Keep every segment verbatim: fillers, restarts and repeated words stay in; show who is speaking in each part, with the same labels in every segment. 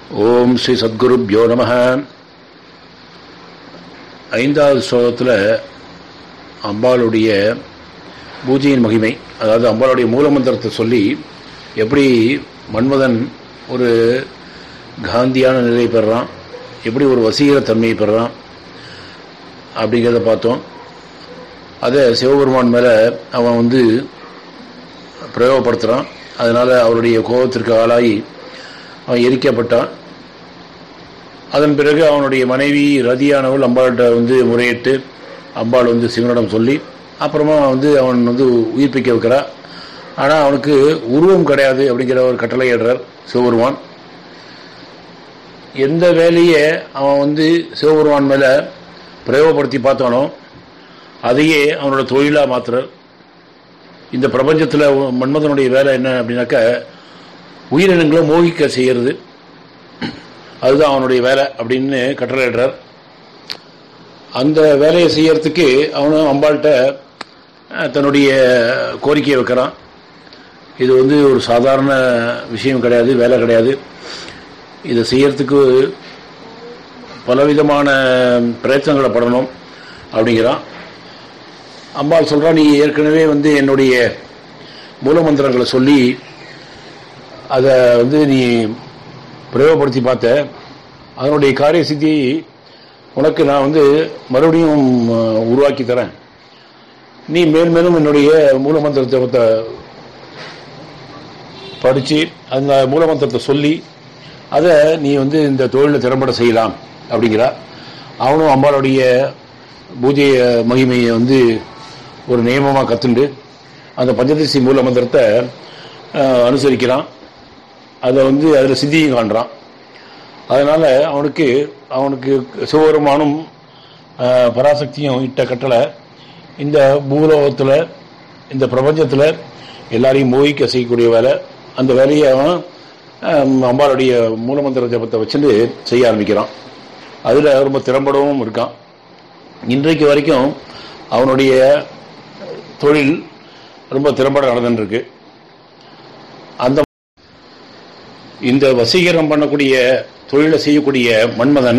Speaker 1: ஓம் ஸ்ரீ சத்குருப்யோ நமஹ. ஐந்தாவது ஸ்லோகத்தில் அம்பாளுடைய பூஜையின் மகிமை, அதாவது அம்பாளுடைய மூலமந்திரத்தை சொல்லி எப்படி மன்மதன் ஒரு காந்தியான நிலையை பெறான், எப்படி ஒரு வசீகர தன்மையை பெறான் அப்படிங்கிறத பார்த்தோம். அதை சிவபெருமான் மேலே அவன் வந்து பிரயோகப்படுத்துகிறான். அதனால் அவருடைய கோபத்திற்கு ஆளாகி அவன் எரிக்கப்பட்டான். அதன் பிறகு அவனுடைய மனைவி ரதியானவள் அம்பாள்கிட்ட வந்து முறையிட்டு அம்பாள் வந்து சிவனிடம் சொல்லி அப்புறமா வந்து அவன் வந்து உயிர்ப்பிக்க வைக்கிறான். ஆனால் அவனுக்கு உருவம் கிடையாது அப்படிங்கிற ஒரு கட்டளை ஏடுறார் சிவபெருமான். எந்த வேலையை அவன் வந்து சிவபெருமான் மேலே பிரயோகப்படுத்தி பார்த்தானோ அதையே அவனோட தொழிலாக மாற்றுறார். இந்த பிரபஞ்சத்தில் மன்மதனுடைய வேலை என்ன அப்படின்னாக்கா உயிரினங்களை மோகிக்க செய்கிறது, அதுதான் அவனுடைய வேலை அப்படின்னு கட்டளையிடுறார். அந்த வேலையை செய்யறதுக்கு அவனும் அம்பாள்கிட்ட தன்னுடைய கோரிக்கையை வைக்கிறான். இது வந்து ஒரு சாதாரண விஷயம் கிடையாது, வேலை கிடையாது. இதை செய்யறதுக்கு பலவிதமான பிரயத்தனங்களை படணும் அப்படிங்கிறான். அம்பாள் சொல்கிறா, நீ ஏற்கனவே வந்து என்னுடைய மூலமந்திரங்களை சொல்லி அதை வந்து நீ பிரயோகப்படுத்தி பார்த்த, அதனுடைய காரிய சித்தியை உனக்கு நான் வந்து மறுபடியும் உருவாக்கி தரேன். நீ மேன்மேலும் என்னுடைய மூலமந்திரத்தை படித்து அந்த மூலமந்திரத்தை சொல்லி அதை நீ வந்து இந்த தொழிலை திறம்பட செய்யலாம் அப்படிங்கிறா. அவனும் அம்பாளுடைய பூஜை மகிமையை வந்து ஒரு நியமமாக கற்றுண்டு அந்த பஞ்சதசி மூலமந்திரத்தை அனுசரிக்கிறான். அதை வந்து அதில் சித்தியும் காண்றான். அதனால் அவனுக்கு அவனுக்கு சிவபெருமானும் பராசக்தியும் இட்ட கட்டளை இந்த பூலோகத்தில் இந்த பிரபஞ்சத்தில் எல்லாரையும் மோகிக்க செய்யக்கூடிய வேலை. அந்த வேலையை அவன் அம்பாளுடைய மூலமந்திர ஜபத்தை வச்சுட்டு செய்ய ஆரம்பிக்கிறான். அதில் ரொம்ப திறம்படவும் இருக்கான். இன்றைக்கு வரைக்கும் அவனுடைய தொழில் ரொம்ப திறம்பட நடந்துருக்கு. அந்த இந்த வசீகரம் பண்ணக்கூடிய தொழிலை செய்யக்கூடிய மன்மதன்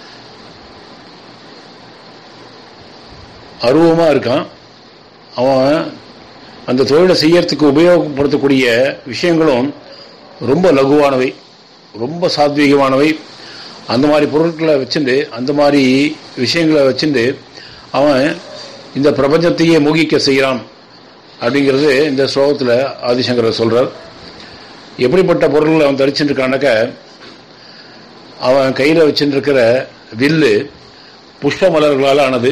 Speaker 1: அருவமாக இருக்கான். அவன் அந்த தொழிலை செய்யறதுக்கு உபயோகப்படுத்தக்கூடிய விஷயங்களும் ரொம்ப லகுவானவை, ரொம்ப சாத்வீகமானவை. அந்த மாதிரி பொருட்களை வச்சுட்டு அந்த மாதிரி விஷயங்களை வச்சுட்டு அவன் இந்த பிரபஞ்சத்தையே மோகிக்க செய்கிறான் அப்படிங்கிறது இந்த ஸ்லோகத்தில் ஆதிசங்கரர் சொல்கிறார். எப்படிப்பட்ட பொருள்களை அவன் தரிச்சுட்டு இருக்கானாக்க, அவன் கையில் வச்சுருக்கிற வில்லு புஷ்ப மலர்களால் ஆனது.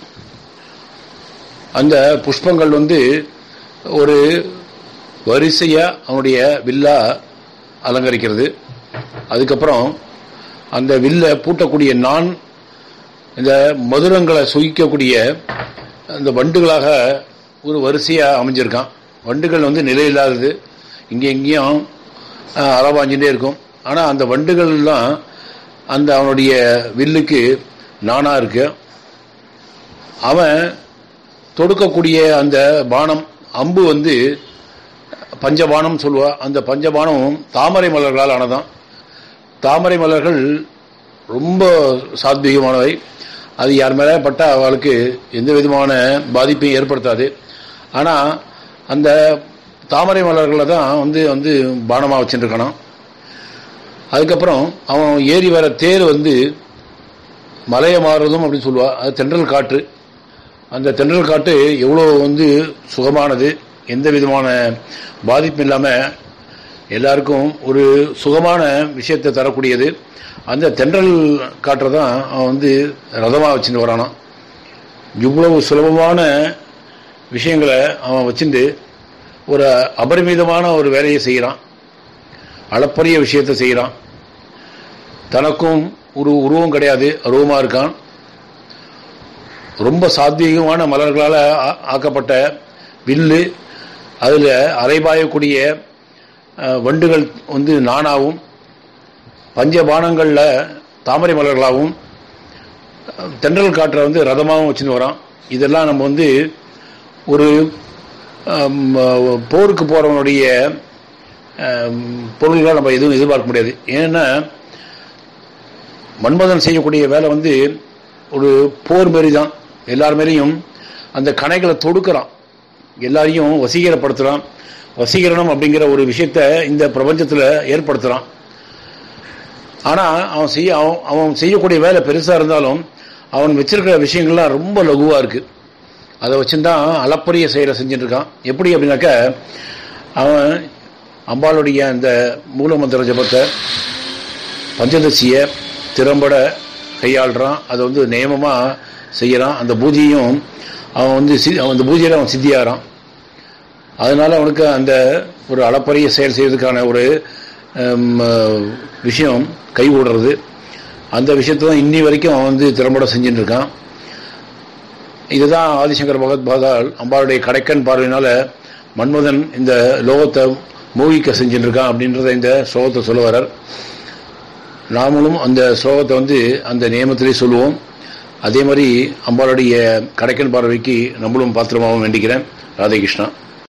Speaker 1: அந்த புஷ்பங்கள் வந்து ஒரு வரிசையாக அவனுடைய வில்லா அலங்கரிக்கிறது. அதுக்கப்புறம் அந்த வில்லை பூட்டக்கூடிய நான் இந்த மதுரங்களை சுகிக்கக்கூடிய அந்த வண்டுகளாக ஒரு வரிசையாக அமைஞ்சிருக்கான். வண்டுகள் வந்து நிலை இல்லாதது, இங்கே எங்கேயும் அறவாஞ்சிட்டே இருக்கும். ஆனால் அந்த வண்டுகள்லாம் அந்த அவனுடைய வில்லுக்கு நானாக இருக்கு. அவன் தொடுக்கக்கூடிய அந்த பானம் அம்பு வந்து பஞ்சபானம் சொல்லுவா. அந்த பஞ்சபானம் தாமரை மலர்களால் ஆனதான். தாமரை மலர்கள் ரொம்ப சாத்வீகமானவை. அது யார் மேலே பட்டால் அவளுக்கு எந்த விதமான பாதிப்பையும் ஏற்படுத்தாது. ஆனால் அந்த தாமரை மலர்களில் தான் வந்து வந்து பானமாக வச்சுட்டுருக்கானான். அதுக்கப்புறம் அவன் ஏறி வர தேர் வந்து மலையை மாறுறதும் அப்படின்னு சொல்லுவாள். அது தென்றல் காற்று. அந்த தென்றல் காற்று எவ்வளோ வந்து சுகமானது, எந்த விதமான பாதிப்பும் இல்லாமல் எல்லாருக்கும் ஒரு சுகமான விஷயத்தை தரக்கூடியது. அந்த தென்றல் காற்றை தான் அவன் வந்து ரதமாக வச்சுட்டு வரானான். இவ்வளவு சுலபமான விஷயங்களை அவன் வச்சுட்டு ஒரு அபரிமிதமான ஒரு வேலையை செய்கிறான், அளப்பரிய விஷயத்தை செய்கிறான். தனக்கும் ஒரு உருவம் கிடையாது, அருவமாக இருக்கான். ரொம்ப சாத்வீகமான மலர்களால் ஆக்கப்பட்ட வில்லு, அதில் அரைபாயக்கூடிய வண்டுகள் வந்து நானாவும், பஞ்சபானங்களில் தாமரை மலர்களாகவும், தென்றல் காற்றை வந்து ரதமாகவும் வச்சுன்னு வரான். இதெல்லாம் நம்ம வந்து ஒரு போருக்கு போகிறவனுடைய பொருள்களை நம்ம எதுவும் எதிர்பார்க்க முடியாது. ஏன்னா மன்மதன் செய்யக்கூடிய வேலை வந்து ஒரு போர் மாரி தான். எல்லார் மேலேயும் அந்த கணைகளை தொடுக்கிறான், எல்லாரையும் வசீகரப்படுத்துகிறான். வசீகரணம் அப்படிங்கிற ஒரு விஷயத்த இந்த பிரபஞ்சத்தில் ஏற்படுத்துகிறான். ஆனால் அவன் செய்ய அவன் அவன் செய்யக்கூடிய வேலை பெருசாக இருந்தாலும் அவன் வச்சிருக்கிற விஷயங்கள்லாம் ரொம்ப லகுவாக இருக்குது. அதை வச்சுதான் அளப்பரிய செயலை செஞ்சுட்டு இருக்கான். எப்படி அப்படின்னாக்க, அவன் அம்பாளுடைய அந்த மூலமந்திர ஜபத்தை பஞ்சதசியை திறம்பட கையாளுறான். அதை வந்து நியமமாக செய்கிறான். அந்த பூஜையும் அவன் வந்து சி அந்த பூஜையில் அவன் சித்தியாகிறான். அதனால் அவனுக்கு அந்த ஒரு அளப்பரிய செயல் செய்வதற்கான ஒரு விஷயம் கை விடுறது. அந்த விஷயத்தை தான் இன்னி வரைக்கும் அவன் வந்து திறம்பட செஞ்சுட்டு இருக்கான். இதுதான் ஆதிசங்கர பகவத் பாதால் அம்பாளுடைய கடைக்கன் பார்வையினால மன்மதன் இந்த லோகத்தை மூகிக்க செஞ்சுட்டு இருக்கான் அப்படின்றத இந்த ஸ்லோகத்தை சொல்ல வர்றார். நாமளும் அந்த ஸ்லோகத்தை வந்து அந்த நியமத்திலே சொல்லுவோம். அதே மாதிரி அம்பாளுடைய கடைக்கன் பார்வைக்கு நம்மளும் பாத்திரமாகவும் வேண்டிக்கிறேன். ராதே கிருஷ்ணா.